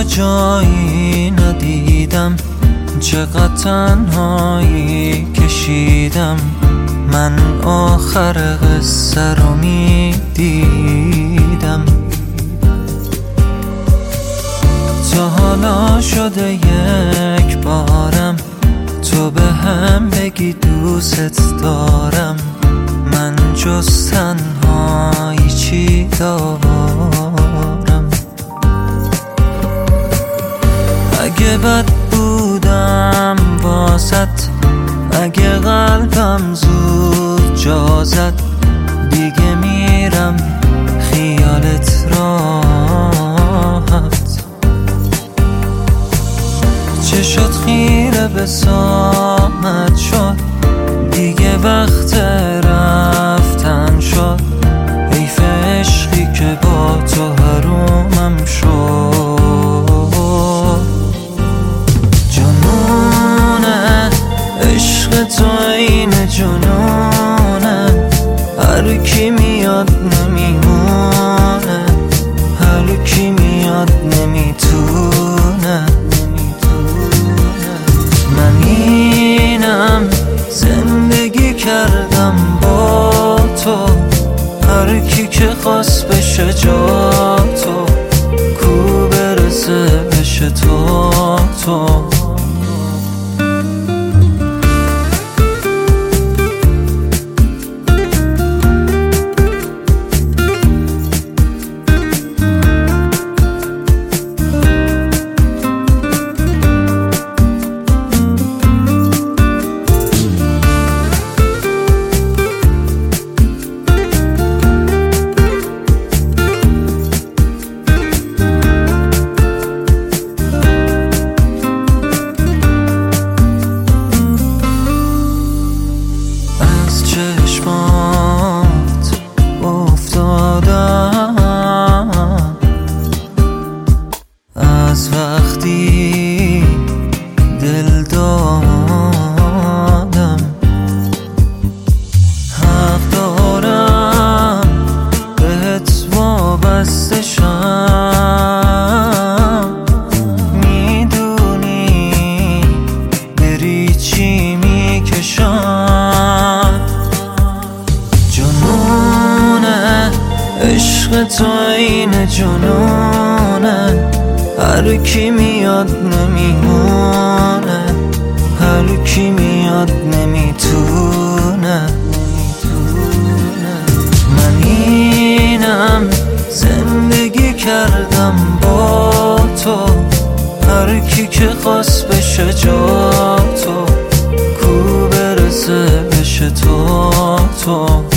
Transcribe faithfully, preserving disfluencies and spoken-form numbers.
جایی ندیدم، چقدر تنهایی کشیدم. من آخر قصه رو میدیدم. تا حالا شده یک بارم تو به هم بگی دوست دارم. من جز تنهایی چی دارم؟ اگه بد بودم واسط، اگه قلبم زود جا زد، دیگه میرم خیالت راحت. چه شد خیره به سامت شد، دیگه وقت رفتن شد. حیف عشقی که با تو حرومم شد. جنونه عشق تو این جنونه، هر کی میاد نمیمونه، هر کی میاد نمیتونه. من اینم زندگی کردم با تو، هر کی که خواست بشه جا تو، کو برسه بشه تو تو. چشمات افتادم از وقتی دل دادم. حق دارم بهت وابسته شم، میدونی بری چی میکشم. عشق تو این جنونه، هر کی میاد نمیمونه، هر کی میاد نمیتونه. من اینم زندگی کردم با تو، هر کی که خواست بشه جا تو، کو برسه بشه تو تو.